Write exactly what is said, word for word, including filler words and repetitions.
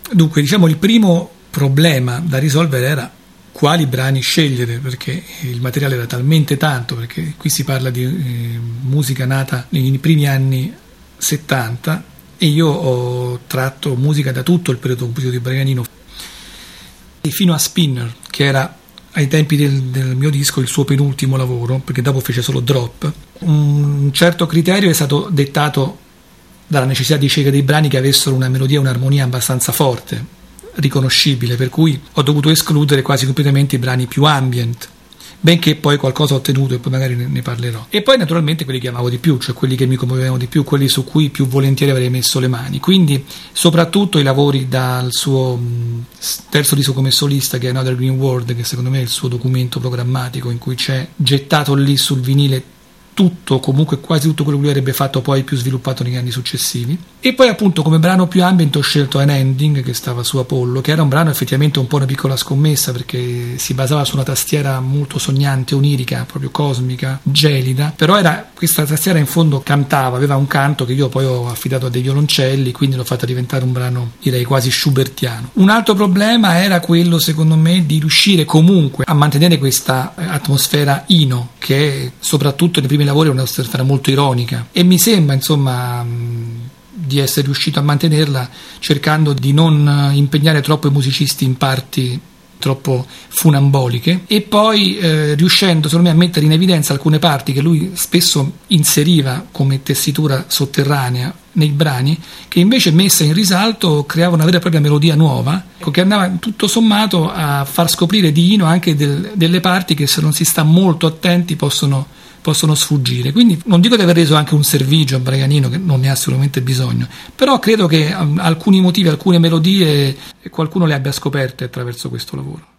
Dunque, diciamo, il primo problema da risolvere era quali brani scegliere, perché il materiale era talmente tanto, perché qui si parla di eh, musica nata nei primi anni settanta e io ho tratto musica da tutto il periodo compositivo di Braganino fino a Spinner, che era ai tempi del, del mio disco il suo penultimo lavoro, perché dopo fece solo Drop. Un certo criterio è stato dettato dalla necessità di scegliere dei brani che avessero una melodia e un'armonia abbastanza forte, riconoscibile, per cui ho dovuto escludere quasi completamente i brani più ambient, benché poi qualcosa ho ottenuto e poi magari ne, ne parlerò. E poi naturalmente quelli che amavo di più, cioè quelli che mi commuovevano di più, quelli su cui più volentieri avrei messo le mani. Quindi soprattutto i lavori dal suo mh, terzo disco come solista, che è Another Green World, che secondo me è il suo documento programmatico, in cui c'è gettato lì sul vinile tutto, comunque quasi tutto quello che lui avrebbe fatto poi più sviluppato negli anni successivi. E poi appunto come brano più ambient ho scelto An Ending, che stava su Apollo, che era un brano effettivamente un po' una piccola scommessa, perché si basava su una tastiera molto sognante, onirica, proprio cosmica, gelida, però era questa tastiera in fondo cantava, aveva un canto che io poi ho affidato a dei violoncelli, quindi l'ho fatta diventare un brano direi quasi schubertiano. Un altro problema era quello secondo me di riuscire comunque a mantenere questa atmosfera Ino, che soprattutto nei primi lavori è un'atmosfera molto ironica, e mi sembra insomma di essere riuscito a mantenerla cercando di non impegnare troppo i musicisti in parti troppo funamboliche, e poi eh, riuscendo secondo me a mettere in evidenza alcune parti che lui spesso inseriva come tessitura sotterranea nei brani, che invece messa in risalto creava una vera e propria melodia nuova, ecco, che andava tutto sommato a far scoprire di Ino anche del, delle parti che se non si sta molto attenti possono possono sfuggire. Quindi non dico di aver reso anche un servigio a Braganino, che non ne ha assolutamente bisogno, però credo che um, alcuni motivi, alcune melodie qualcuno le abbia scoperte attraverso questo lavoro.